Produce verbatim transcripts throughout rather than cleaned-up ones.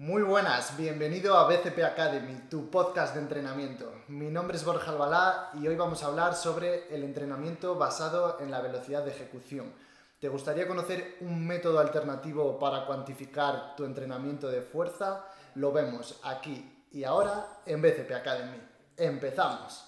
Muy buenas, bienvenido a B C P Academy, tu podcast de entrenamiento. Mi nombre es Borja Albalá y hoy vamos a hablar sobre el entrenamiento basado en la velocidad de ejecución. ¿Te gustaría conocer un método alternativo para cuantificar tu entrenamiento de fuerza? Lo vemos aquí y ahora en B C P Academy. ¡Empezamos!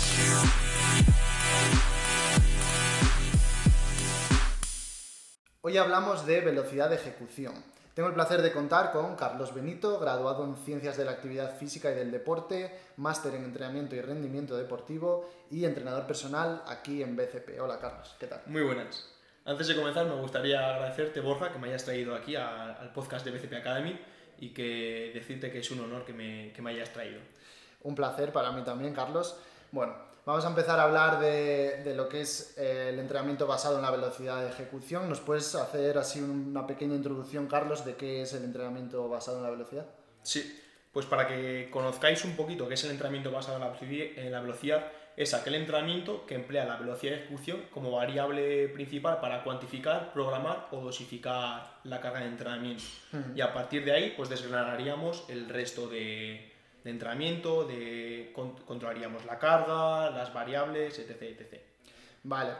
Hoy hablamos de velocidad de ejecución. Tengo el placer de contar con Carlos Benito, graduado en Ciencias de la Actividad Física y del Deporte, máster en Entrenamiento y Rendimiento Deportivo y entrenador personal aquí en B C P. Hola Carlos, ¿qué tal? Muy buenas. Antes de comenzar me gustaría agradecerte, Borja, que me hayas traído aquí a, al podcast de B C P Academy y que decirte que es un honor que me, que me hayas traído. Un placer para mí también, Carlos. Bueno, vamos a empezar a hablar de, de lo que es eh, el entrenamiento basado en la velocidad de ejecución. ¿Nos puedes hacer así una pequeña introducción, Carlos, de qué es el entrenamiento basado en la velocidad? Sí, pues para que conozcáis un poquito qué es el entrenamiento basado en la, en la velocidad, es aquel entrenamiento que emplea la velocidad de ejecución como variable principal para cuantificar, programar o dosificar la carga de entrenamiento. Uh-huh. Y a partir de ahí, pues desgranaríamos el resto de... de entrenamiento, de con, controlaríamos la carga, las variables, etc. etcétera. Vale.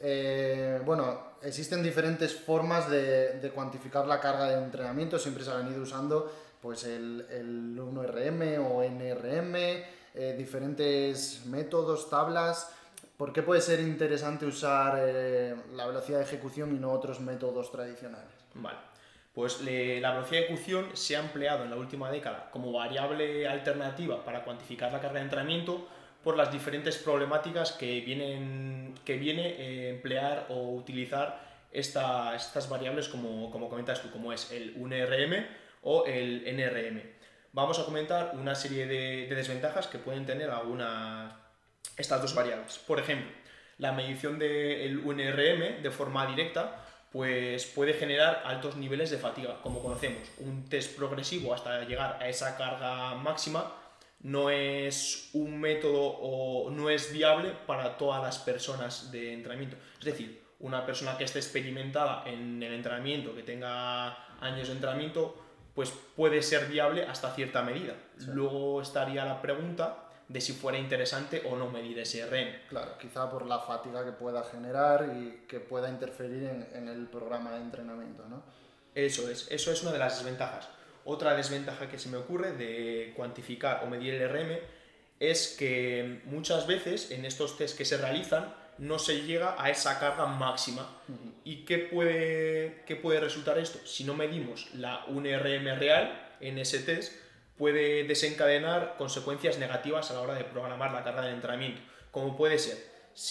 Eh, bueno, existen diferentes formas de, de cuantificar la carga de entrenamiento. Siempre se han ido usando pues, el, el uno R M o N R M, eh, diferentes métodos, tablas. ¿Por qué puede ser interesante usar eh, la velocidad de ejecución y no otros métodos tradicionales? Vale. Pues le, la velocidad de ejecución se ha empleado en la última década como variable alternativa para cuantificar la carga de entrenamiento por las diferentes problemáticas que, vienen, que viene eh, emplear o utilizar esta, estas variables como, como comentas tú, como es el uno R M o el N R M. Vamos a comentar una serie de, de desventajas que pueden tener algunas, estas dos variables. Por ejemplo, la medición del uno R M de forma directa pues puede generar altos niveles de fatiga. Como conocemos, un test progresivo hasta llegar a esa carga máxima no es un método o no es viable para todas las personas de entrenamiento. Es decir, una persona que esté experimentada en el entrenamiento, que tenga años de entrenamiento, pues puede ser viable hasta cierta medida. Sí. Luego estaría la pregunta de si fuera interesante o no medir ese R M. Claro, quizá por la fatiga que pueda generar y que pueda interferir en, en el programa de entrenamiento, ¿no? Eso es, eso es una de las desventajas. Otra desventaja que se me ocurre de cuantificar o medir el R M es que muchas veces en estos test que se realizan no se llega a esa carga máxima. Uh-huh. ¿Y qué puede, qué puede resultar esto? Si no medimos la uno R M real en ese test, puede desencadenar consecuencias negativas a la hora de programar la carga de entrenamiento, como puede ser,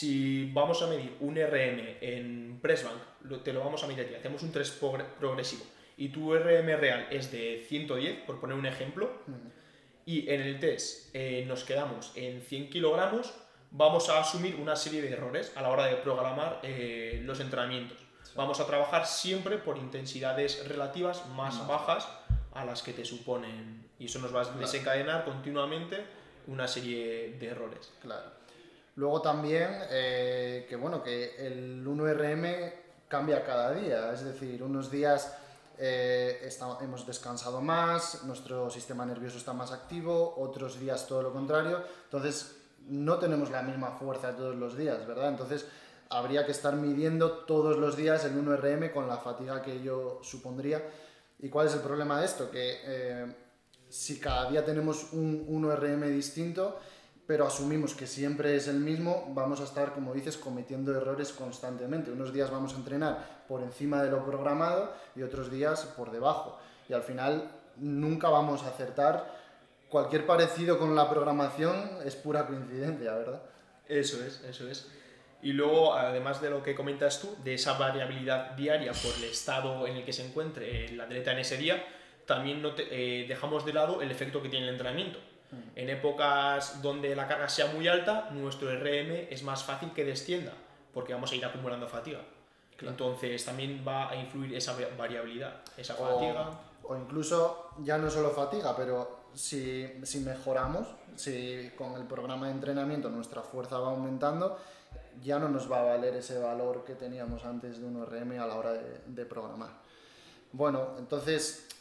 si vamos a medir un R M en press bank, te lo vamos a medir aquí, hacemos un test progresivo y tu R M real es de ciento diez, por poner un ejemplo, uh-huh. y en el test eh, nos quedamos en cien kilogramos, vamos a asumir una serie de errores a la hora de programar eh, los entrenamientos. Sí. Vamos a trabajar siempre por intensidades relativas más no. bajas a las que te suponen, y eso nos va a desencadenar claro. continuamente una serie de errores. Claro. Luego también eh, que bueno que el uno R M cambia cada día, es decir, unos días eh, está, hemos descansado más, nuestro sistema nervioso está más activo, otros días todo lo contrario, entonces no tenemos la misma fuerza todos los días, ¿verdad? Entonces habría que estar midiendo todos los días el uno R M con la fatiga que ello supondría. ¿Y cuál es el problema de esto? Que eh, si cada día tenemos un uno R M distinto, pero asumimos que siempre es el mismo, vamos a estar, como dices, cometiendo errores constantemente. Unos días vamos a entrenar por encima de lo programado y otros días por debajo. Y al final nunca vamos a acertar. Cualquier parecido con la programación es pura coincidencia, ¿verdad? Eso es, eso es. Y luego, además de lo que comentas tú, de esa variabilidad diaria por el estado en el que se encuentre el atleta en ese día, también no te, eh, dejamos de lado el efecto que tiene el entrenamiento. Uh-huh. En épocas donde la carga sea muy alta, nuestro R M es más fácil que descienda, porque vamos a ir acumulando fatiga. Claro. Entonces también va a influir esa variabilidad, esa fatiga. O, o incluso, ya no solo fatiga, pero si, si mejoramos, si con el programa de entrenamiento nuestra fuerza va aumentando, ya no nos va a valer ese valor que teníamos antes de un R M a la hora de, de programar. Bueno, entonces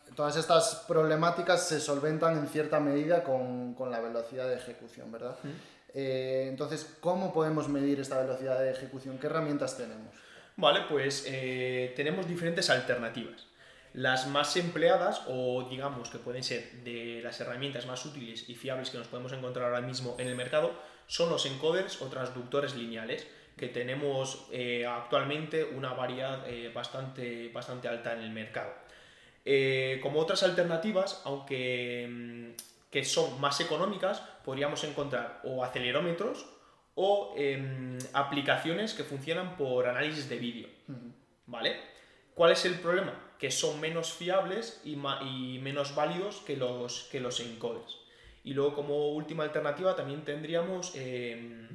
todas estas problemáticas se solventan en cierta medida con, con la velocidad de ejecución, ¿verdad? Mm. Eh, entonces, ¿cómo podemos medir esta velocidad de ejecución? ¿Qué herramientas tenemos? Vale, pues eh, tenemos diferentes alternativas. Las más empleadas, o digamos que pueden ser de las herramientas más útiles y fiables que nos podemos encontrar ahora mismo en el mercado, son los encoders o transductores lineales, que tenemos eh, actualmente una variedad eh, bastante, bastante alta en el mercado. Eh, como otras alternativas, aunque mm, que son más económicas, podríamos encontrar o acelerómetros o eh, aplicaciones que funcionan por análisis de vídeo, ¿vale? ¿Cuál es el problema? Que son menos fiables y, y menos válidos que los, que los encoders. Y luego, como última alternativa, también tendríamos eh,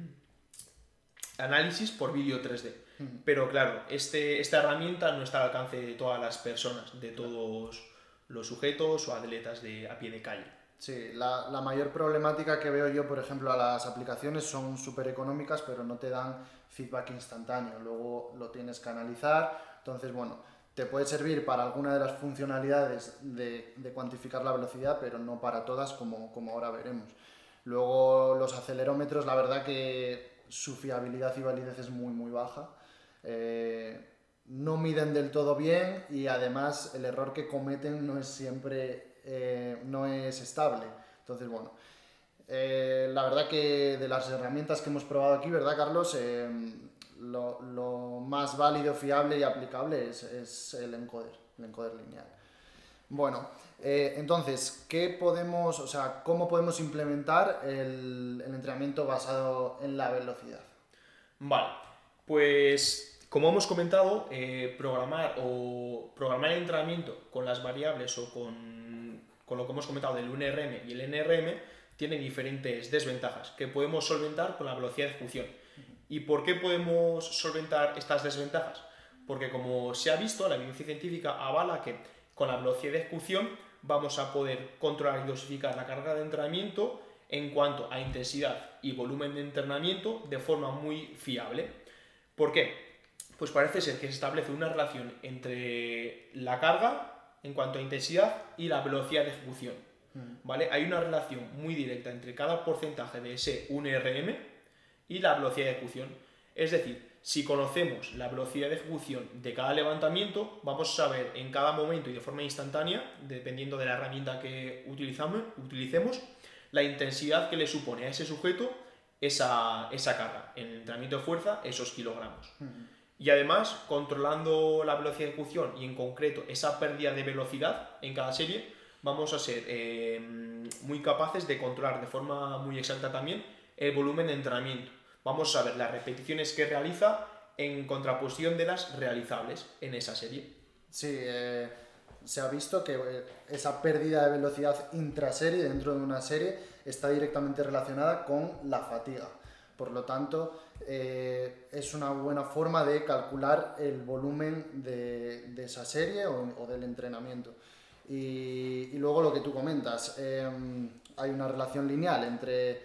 análisis por vídeo tres D. Pero claro, este, esta herramienta no está al alcance de todas las personas, de todos los sujetos o atletas de, a pie de calle. Sí, la, la mayor problemática que veo yo, por ejemplo, a las aplicaciones son súper económicas, pero no te dan feedback instantáneo. Luego lo tienes que analizar. Entonces, bueno, te puede servir para alguna de las funcionalidades de, de cuantificar la velocidad, pero no para todas, como, como ahora veremos. Luego, los acelerómetros, la verdad que su fiabilidad y validez es muy, muy baja. Eh, no miden del todo bien y además el error que cometen no es siempre... Eh, no es estable. Entonces, bueno, eh, la verdad que de las herramientas que hemos probado aquí, ¿verdad, Carlos? Eh, lo, lo más válido, fiable y aplicable es, es el encoder, el encoder lineal. Bueno, eh, entonces, ¿qué podemos, o sea, cómo podemos implementar el, el entrenamiento basado en la velocidad? Vale, pues... Como hemos comentado, eh, programar o programar el entrenamiento con las variables o con, con lo que hemos comentado del U N R M y el N R M tiene diferentes desventajas que podemos solventar con la velocidad de ejecución. ¿Y por qué podemos solventar estas desventajas? Porque, como se ha visto, la evidencia científica avala que con la velocidad de ejecución vamos a poder controlar y dosificar la carga de entrenamiento en cuanto a intensidad y volumen de entrenamiento de forma muy fiable. ¿Por qué? Pues parece ser que se establece una relación entre la carga en cuanto a intensidad y la velocidad de ejecución, ¿vale? Hay una relación muy directa entre cada porcentaje de ese U N R M y la velocidad de ejecución. Es decir, si conocemos la velocidad de ejecución de cada levantamiento, vamos a saber en cada momento y de forma instantánea, dependiendo de la herramienta que utilizamos, utilicemos, la intensidad que le supone a ese sujeto esa, esa carga. En el entrenamiento de fuerza, esos kilogramos. Uh-huh. Y además, controlando la velocidad de ejecución y en concreto esa pérdida de velocidad en cada serie, vamos a ser eh, muy capaces de controlar de forma muy exacta también el volumen de entrenamiento. Vamos a ver las repeticiones que realiza en contraposición de las realizables en esa serie. Sí, eh, se ha visto que esa pérdida de velocidad intraserie dentro de una serie está directamente relacionada con la fatiga. Por lo tanto, eh, es una buena forma de calcular el volumen de, de esa serie o, o del entrenamiento. Y, y luego lo que tú comentas, eh, hay una relación lineal entre,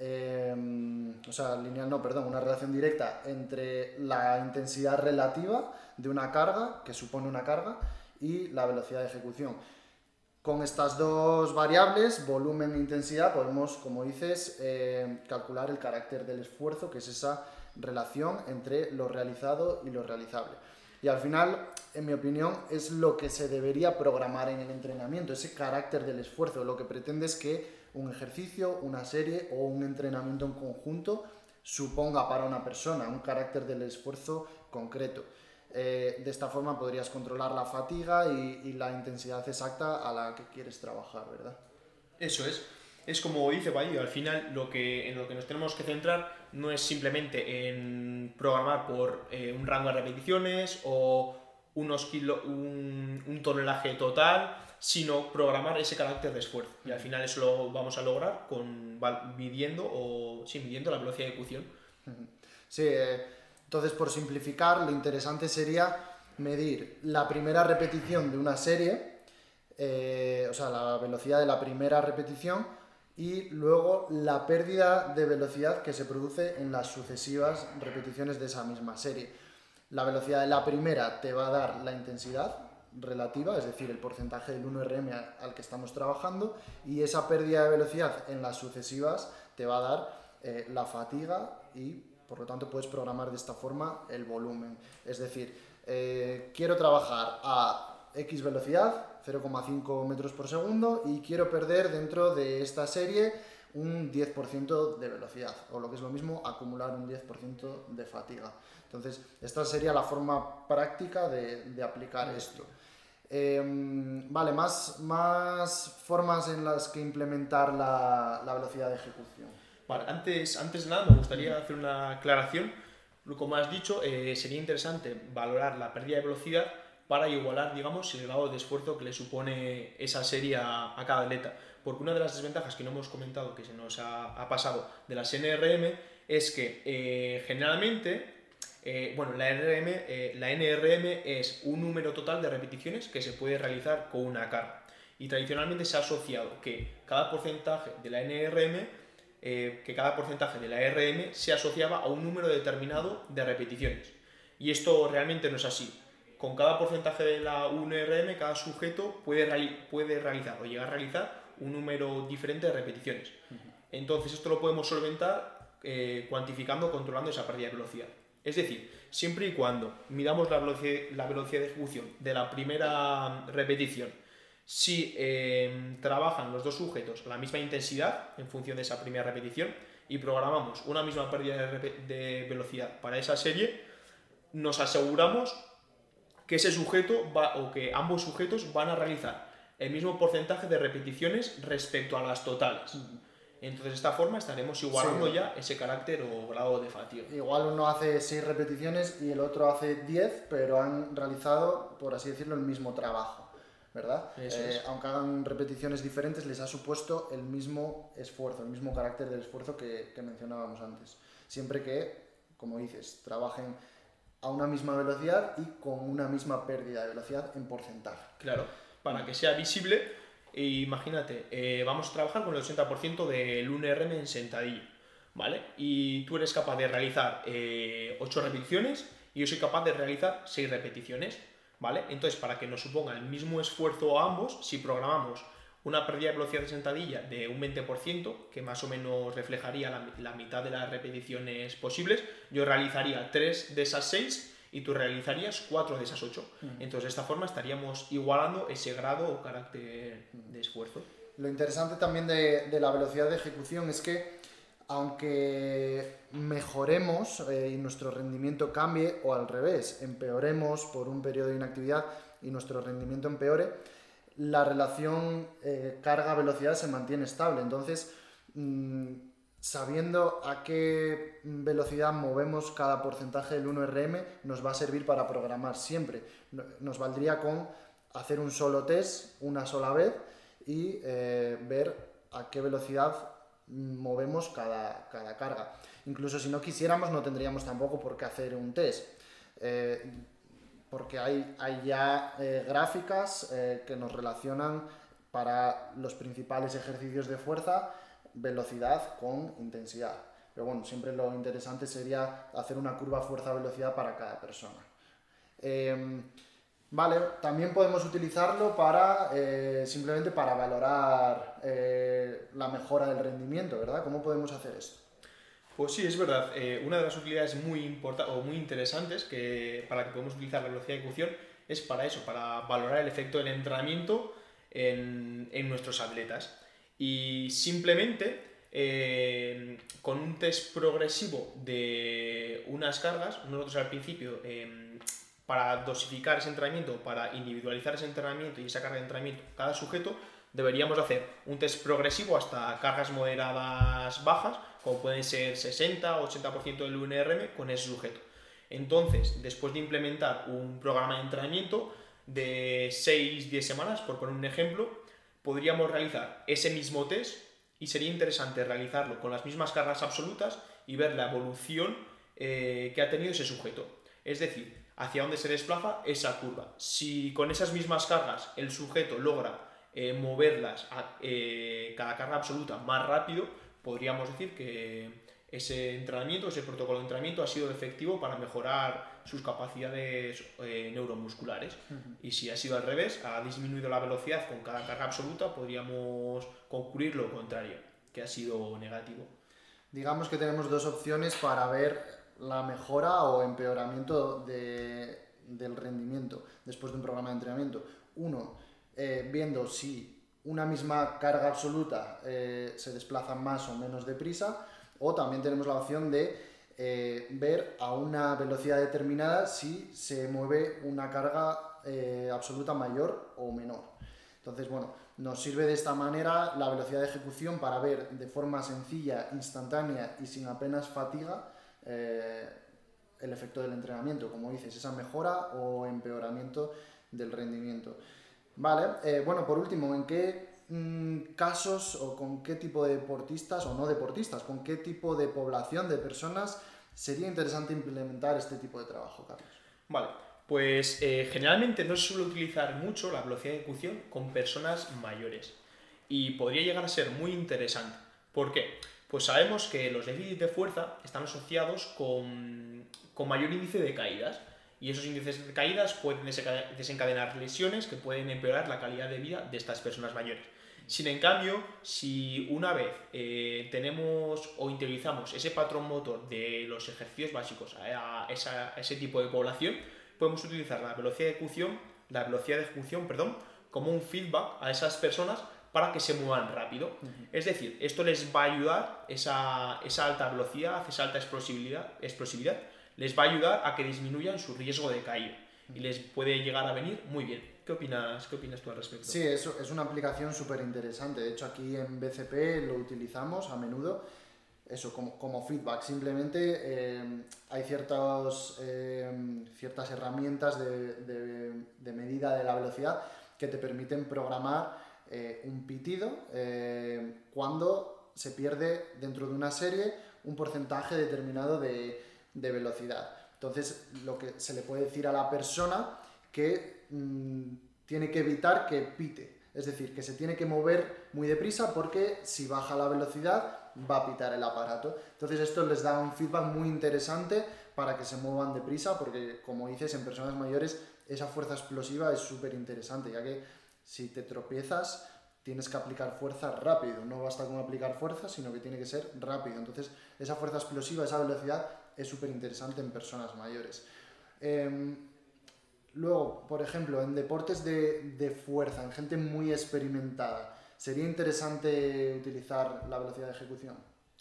eh, o sea, lineal no, perdón, una relación directa entre la intensidad relativa de una carga, que supone una carga, y la velocidad de ejecución. Con estas dos variables, volumen e intensidad, podemos, como dices, eh, calcular el carácter del esfuerzo, que es esa relación entre lo realizado y lo realizable. Y al final, en mi opinión, es lo que se debería programar en el entrenamiento, ese carácter del esfuerzo. Lo que pretende es que un ejercicio, una serie o un entrenamiento en conjunto suponga para una persona un carácter del esfuerzo concreto. Eh, de esta forma podrías controlar la fatiga y, y la intensidad exacta a la que quieres trabajar, ¿verdad? Eso es. Es como dice Bayo, al final lo que, en lo que nos tenemos que centrar no es simplemente en programar por eh, un rango de repeticiones o unos kilo, un, un tonelaje total, sino programar ese carácter de esfuerzo. Y al final eso lo vamos a lograr con midiendo, o, sí, midiendo la velocidad de ejecución. Sí, eh... Entonces, por simplificar, lo interesante sería medir la primera repetición de una serie, eh, o sea, la velocidad de la primera repetición, y luego la pérdida de velocidad que se produce en las sucesivas repeticiones de esa misma serie. La velocidad de la primera te va a dar la intensidad relativa, es decir, el porcentaje del uno R M al que estamos trabajando, y esa pérdida de velocidad en las sucesivas te va a dar eh, la fatiga y por lo tanto puedes programar de esta forma el volumen. Es decir, eh, quiero trabajar a X velocidad, cero coma cinco metros por segundo, y quiero perder dentro de esta serie un diez por ciento de velocidad, o lo que es lo mismo, acumular un diez por ciento de fatiga. Entonces, esta sería la forma práctica de, de aplicar esto. Eh, vale, más, más formas en las que implementar la, la velocidad de ejecución. Vale, antes, antes de nada me gustaría hacer una aclaración. Como has dicho, eh, sería interesante valorar la pérdida de velocidad para igualar, digamos, el grado de esfuerzo que le supone esa serie a, a cada atleta. Porque una de las desventajas que no hemos comentado, que se nos ha, ha pasado de las N R M, es que eh, generalmente Eh, bueno, la, R M, eh, la N R M es un número total de repeticiones que se puede realizar con una carga. Y tradicionalmente se ha asociado que cada porcentaje de la N R M, eh, que cada porcentaje de la R M se asociaba a un número determinado de repeticiones. Y esto realmente no es así. Con cada porcentaje de la uno R M, cada sujeto puede, reali puede realizar o llegar a realizar un número diferente de repeticiones. Entonces esto lo podemos solventar eh, cuantificando, controlando esa pérdida de velocidad. Es decir, siempre y cuando midamos la velocidad, la velocidad de ejecución de la primera repetición, si eh, trabajan los dos sujetos a la misma intensidad en función de esa primera repetición y programamos una misma pérdida de, de velocidad para esa serie, nos aseguramos que ese sujeto va, o que ambos sujetos van a realizar el mismo porcentaje de repeticiones respecto a las totales. Entonces, de esta forma estaremos igualando sí. ya ese carácter o grado de fatiga. Igual uno hace seis repeticiones y el otro hace diez, pero han realizado, por así decirlo, el mismo trabajo, ¿verdad? Eso eh, es. Aunque hagan repeticiones diferentes, les ha supuesto el mismo esfuerzo, el mismo carácter del esfuerzo que, que mencionábamos antes. Siempre que, como dices, trabajen a una misma velocidad y con una misma pérdida de velocidad en porcentaje. Claro, para que sea visible. E imagínate, eh, vamos a trabajar con el ochenta por ciento del uno R M en sentadilla, ¿vale? Y tú eres capaz de realizar eh, ocho repeticiones y yo soy capaz de realizar seis repeticiones, ¿vale? Entonces, para que nos suponga el mismo esfuerzo a ambos, si programamos una pérdida de velocidad de sentadilla de un veinte por ciento, que más o menos reflejaría la, la mitad de las repeticiones posibles, yo realizaría tres de esas seis y tú realizarías cuatro de esas ocho. Uh-huh. Entonces, de esta forma estaríamos igualando ese grado o carácter de esfuerzo. Lo interesante también de, de la velocidad de ejecución es que, aunque mejoremos eh, y nuestro rendimiento cambie, o al revés, empeoremos por un periodo de inactividad y nuestro rendimiento empeore, la relación eh, carga-velocidad se mantiene estable. Entonces, mmm, sabiendo a qué velocidad movemos cada porcentaje del uno R M, nos va a servir para programar siempre. Nos valdría con hacer un solo test una sola vez y eh, ver a qué velocidad movemos cada, cada carga. Incluso si no quisiéramos, no tendríamos tampoco por qué hacer un test, eh, porque hay, hay ya eh, gráficas eh, que nos relacionan para los principales ejercicios de fuerza velocidad con intensidad. Pero bueno, siempre lo interesante sería hacer una curva fuerza-velocidad para cada persona. Eh, vale, también podemos utilizarlo para eh, simplemente para valorar eh, la mejora del rendimiento, ¿verdad? ¿Cómo podemos hacer esto? Pues sí, es verdad. Eh, una de las utilidades muy importantes o muy interesantes que, para que podemos utilizar la velocidad de ejecución es para eso, para valorar el efecto del entrenamiento en, en nuestros atletas. Y simplemente eh, con un test progresivo de unas cargas, nosotros al principio, eh, para dosificar ese entrenamiento, para individualizar ese entrenamiento y esa carga de entrenamiento cada sujeto, deberíamos hacer un test progresivo hasta cargas moderadas bajas, como pueden ser sesenta o ochenta por ciento del uno R M con ese sujeto. Entonces, después de implementar un programa de entrenamiento de seis a diez semanas, por poner un ejemplo, podríamos realizar ese mismo test y sería interesante realizarlo con las mismas cargas absolutas y ver la evolución eh, que ha tenido ese sujeto. Es decir, hacia dónde se desplaza esa curva. Si con esas mismas cargas el sujeto logra eh, moverlas a eh, cada carga absoluta más rápido, podríamos decir que ese entrenamiento, ese protocolo de entrenamiento ha sido efectivo para mejorar sus capacidades eh, neuromusculares. Uh-huh. Y si ha sido al revés, ha disminuido la velocidad con cada carga absoluta, podríamos concluir lo contrario, que ha sido negativo. Digamos que tenemos dos opciones para ver la mejora o empeoramiento de, del rendimiento después de un programa de entrenamiento. Uno, eh, viendo si una misma carga absoluta eh, se desplaza más o menos deprisa, o también tenemos la opción de eh, ver a una velocidad determinada si se mueve una carga eh, absoluta mayor o menor. Entonces, bueno, nos sirve de esta manera la velocidad de ejecución para ver de forma sencilla, instantánea y sin apenas fatiga eh, el efecto del entrenamiento, como dices, esa mejora o empeoramiento del rendimiento. Vale, eh, bueno, por último, ¿en qué mmm, casos o con qué tipo de deportistas o no deportistas, con qué tipo de población de personas sería interesante implementar este tipo de trabajo, Carlos? Vale, pues eh, generalmente no se suele utilizar mucho la velocidad de ejecución con personas mayores y podría llegar a ser muy interesante. ¿Por qué? Pues sabemos que los déficits de fuerza están asociados con, con mayor índice de caídas. Y esos índices de caídas pueden desencadenar lesiones que pueden empeorar la calidad de vida de estas personas mayores. Sin en cambio, si una vez eh, tenemos o interiorizamos ese patrón motor de los ejercicios básicos a, esa, a ese tipo de población, podemos utilizar la velocidad de ejecución, la velocidad de ejecución, perdón, como un feedback a esas personas para que se muevan rápido. Uh-huh. Es decir, esto les va a ayudar, esa, esa alta velocidad, esa alta explosividad, explosividad les va a ayudar a que disminuyan su riesgo de caída y les puede llegar a venir muy bien. ¿Qué opinas, qué opinas tú al respecto? Sí, eso es una aplicación súper interesante. De hecho, aquí en B C P lo utilizamos a menudo, eso como, como feedback. Simplemente eh, hay ciertos, eh, ciertas herramientas de, de, de medida de la velocidad que te permiten programar eh, un pitido eh, cuando se pierde dentro de una serie un porcentaje determinado de de velocidad. Entonces, lo que se le puede decir a la persona que mmm, tiene que evitar que pite, es decir, que se tiene que mover muy deprisa porque si baja la velocidad va a pitar el aparato. Entonces, esto les da un feedback muy interesante para que se muevan deprisa porque, como dices, en personas mayores esa fuerza explosiva es súper interesante, ya que si te tropiezas tienes que aplicar fuerza rápido, no basta con aplicar fuerza, sino que tiene que ser rápido. Entonces, esa fuerza explosiva, esa velocidad es súper interesante en personas mayores. Eh, luego, por ejemplo, en deportes de, de fuerza, en gente muy experimentada, ¿sería interesante utilizar la velocidad de ejecución?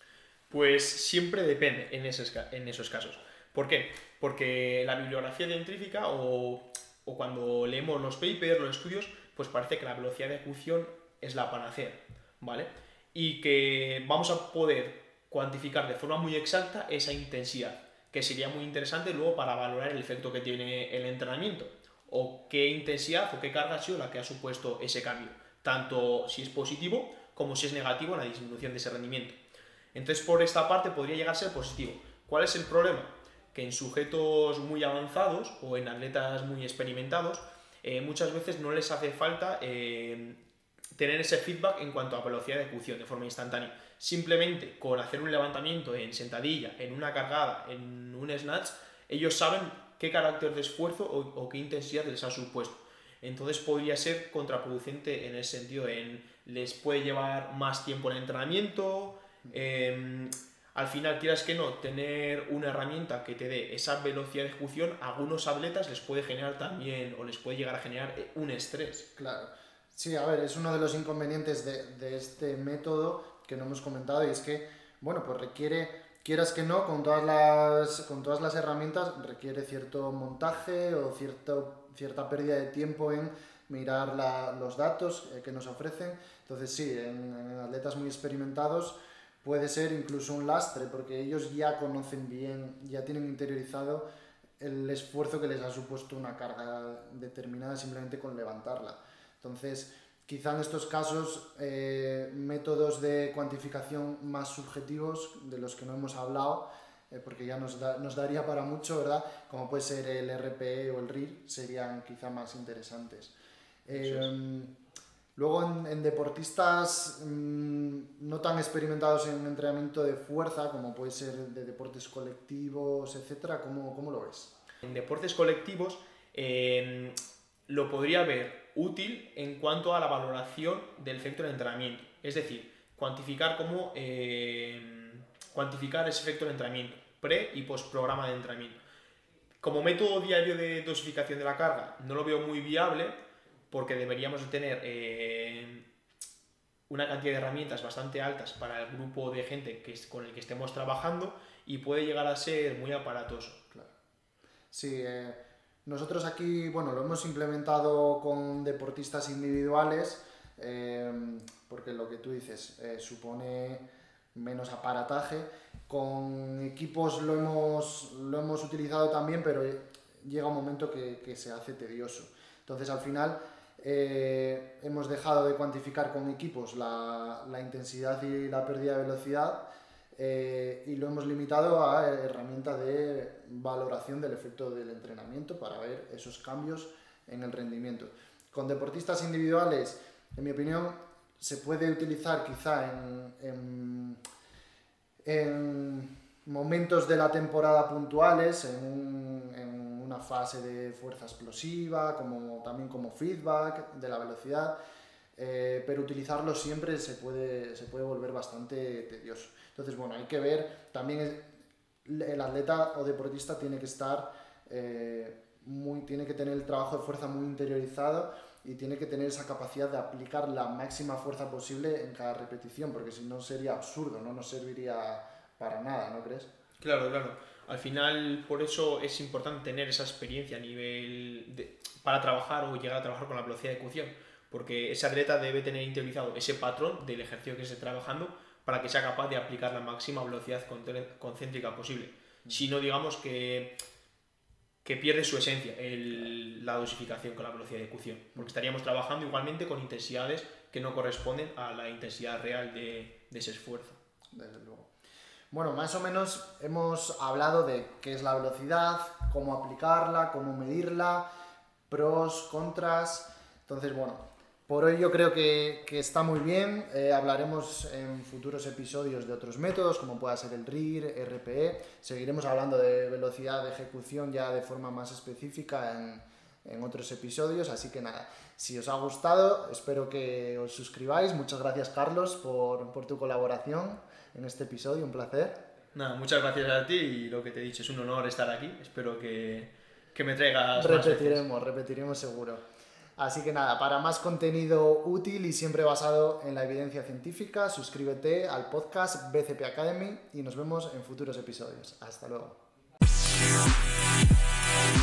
Pues siempre depende en esos, en esos casos. ¿Por qué? Porque la bibliografía científica o, o cuando leemos los papers, los estudios, pues parece que la velocidad de ejecución es la panacea, ¿vale? Y que vamos a poder cuantificar de forma muy exacta esa intensidad, que sería muy interesante luego para valorar el efecto que tiene el entrenamiento o qué intensidad o qué carga ha sido la que ha supuesto ese cambio, tanto si es positivo como si es negativo en la disminución de ese rendimiento. Entonces, por esta parte podría llegar a ser positivo. ¿Cuál es el problema? Que en sujetos muy avanzados o en atletas muy experimentados eh, muchas veces no les hace falta eh, tener ese feedback en cuanto a velocidad de ejecución de forma instantánea. Simplemente con hacer un levantamiento en sentadilla, en una cargada, en un snatch, ellos saben qué carácter de esfuerzo o, o qué intensidad les ha supuesto. Entonces podría ser contraproducente en ese sentido, en, les puede llevar más tiempo el entrenamiento, eh, al final, quieras que no, tener una herramienta que te dé esa velocidad de ejecución, a algunos atletas les puede generar también, o les puede llegar a generar un estrés. Claro. Sí, a ver, es uno de los inconvenientes de, de este método que no hemos comentado y es que, bueno, pues requiere, quieras que no, con todas las, con todas las herramientas, requiere cierto montaje o cierto, cierta pérdida de tiempo en mirar la, los datos eh, que nos ofrecen. Entonces sí, en, en atletas muy experimentados puede ser incluso un lastre porque ellos ya conocen bien, ya tienen interiorizado el esfuerzo que les ha supuesto una carga determinada simplemente con levantarla. Entonces, quizá en estos casos, eh, métodos de cuantificación más subjetivos, de los que no hemos hablado, eh, porque ya nos, da, nos daría para mucho, ¿verdad? Como puede ser el R P E o el R I R, serían quizá más interesantes. Eh, luego, en, en deportistas mmm, no tan experimentados en entrenamiento de fuerza, como puede ser de deportes colectivos, etcétera, ¿cómo, cómo lo ves? En deportes colectivos eh, lo podría ver útil en cuanto a la valoración del efecto del entrenamiento, es decir, cuantificar cómo eh, cuantificar ese efecto del entrenamiento, pre y post programa de entrenamiento. Como método diario de dosificación de la carga no lo veo muy viable, porque deberíamos de tener eh, una cantidad de herramientas bastante altas para el grupo de gente que es, con el que estemos trabajando, y puede llegar a ser muy aparatoso. Claro. Sí, eh, nosotros aquí, bueno, lo hemos implementado con deportistas individuales, eh, porque lo que tú dices eh, supone menos aparataje. Con equipos lo hemos, lo hemos utilizado también, pero llega un momento que, que se hace tedioso. Entonces, al final, eh, hemos dejado de cuantificar con equipos la, la intensidad y la pérdida de velocidad, eh, y lo hemos limitado a herramientas de valoración del efecto del entrenamiento para ver esos cambios en el rendimiento. Con deportistas individuales, en mi opinión, se puede utilizar quizá en, en en momentos de la temporada puntuales, en, un, en una fase de fuerza explosiva, como, también como feedback de la velocidad, eh, pero utilizarlo siempre se puede, se puede volver bastante tedioso. Entonces, bueno, hay que ver, también el atleta o deportista tiene que estar, eh, muy, tiene que tener el trabajo de fuerza muy interiorizado, y tiene que tener esa capacidad de aplicar la máxima fuerza posible en cada repetición, porque si no sería absurdo, no nos serviría para nada, ¿no crees? Claro, claro. Al final, por eso es importante tener esa experiencia a nivel de, para trabajar o llegar a trabajar con la velocidad de ejecución, porque ese atleta debe tener interiorizado ese patrón del ejercicio que esté trabajando para que sea capaz de aplicar la máxima velocidad concéntrica posible. Mm. Si no, digamos que que pierde su esencia el, la dosificación con la velocidad de ejecución, porque estaríamos trabajando igualmente con intensidades que no corresponden a la intensidad real de, de ese esfuerzo. Desde luego. Bueno, más o menos hemos hablado de qué es la velocidad, cómo aplicarla, cómo medirla, pros, contras. Entonces, bueno, por hoy yo creo que, que está muy bien. Eh, hablaremos en futuros episodios de otros métodos, como pueda ser el R I R, R P E. Seguiremos hablando de velocidad de ejecución ya de forma más específica en, en otros episodios. Así que nada, si os ha gustado, espero que os suscribáis. Muchas gracias, Carlos, por, por tu colaboración en este episodio. Un placer. Nada, muchas gracias a ti, y lo que te he dicho, es un honor estar aquí. Espero que, que me traigas repetiremos, más veces. Repetiremos seguro. Así que nada, para más contenido útil y siempre basado en la evidencia científica, suscríbete al podcast B C P Academy y nos vemos en futuros episodios. Hasta luego.